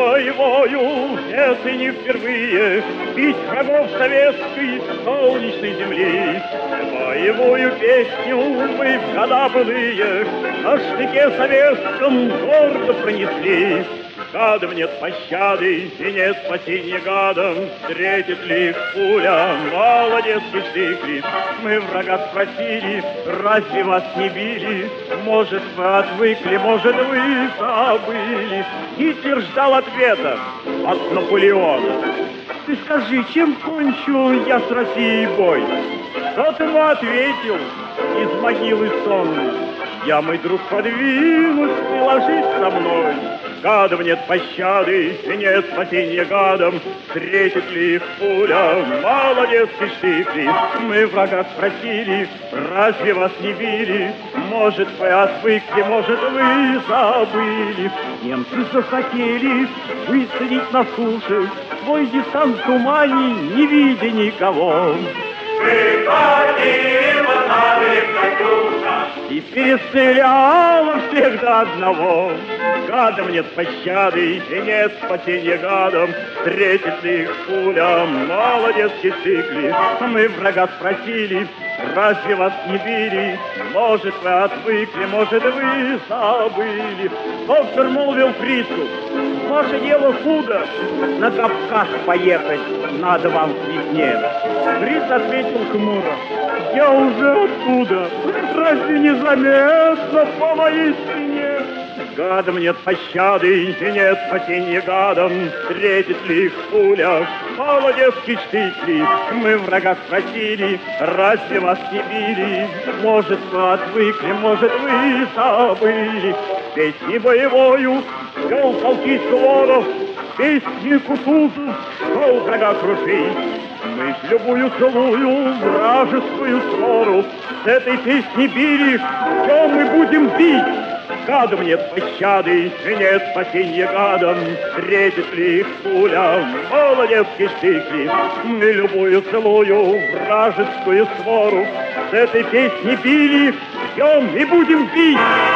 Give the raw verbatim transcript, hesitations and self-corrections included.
боевою, это не впервые бить врагов советской солнечной земли. Боевую песню мы в года былые на штыке советском гордо пронесли. Гадам нет пощады и нет спасения гадам, встретит ли их пуля, молодецкий штык. Мы врага спросили, разве вас не били? Может, вы отвыкли, может, вы забыли. Гитлер ждал ответа от Наполеона. Ты скажи, чем кончу я с Россией бой? Тот ему ответил из могилы сонной: я, мой друг, подвинусь, ты ложись со мной. Гадам нет пощады и нет спасения гадам, встретит ли их пуля, молодецкий штык. Мы врага спросили, разве вас не били? Может, вы отвыкли, может, вы забыли. Немцы захотели высадить на суше свой десант в тумане, не видя никого. Мы ходили, поставили Катюша, и перестреляла всех до одного. Гадам нет пощады и нет спасения гадам, встретит ли их пуля, молодецкий штык. Мы врага спросили, разве вас не били? Может, вы отвыкли, может, вы забыли. Доктор молвил фрицу: ваше дело худо, на Кавказ поехать надо вам к весне. Фриц ответил хмуро: я уже оттуда, разве не заметно по моей спине? Гадам нет пощады и нет спасения гадам, встретит ли их пуля, молодецкий штык. Мы врага спросили, разве вас не били? Может, вы отвыкли, может, вы забыли. Песни боевою вел полки Суворов, песни Кутузов шел врага крушить. Мы ж любую целую вражескую свору с этой песни били, что мы будем бить? Гадам нет пощады и нет спасения гадам, встретит ли их пуля, молодецкий штык. Мы любую целую вражескую свору с этой песни били, ждем и будем бить.